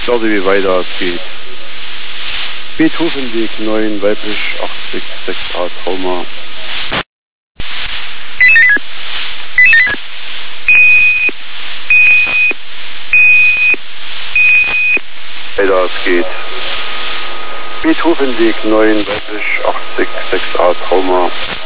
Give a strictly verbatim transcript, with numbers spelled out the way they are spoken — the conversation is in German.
Starte wie weiter, es geht. Beethovenweg neun, weiblich achtzig, sechs a Trauma. Weiter, es geht. Beethovenweg neun, weiblich achtzig, sechs a Trauma.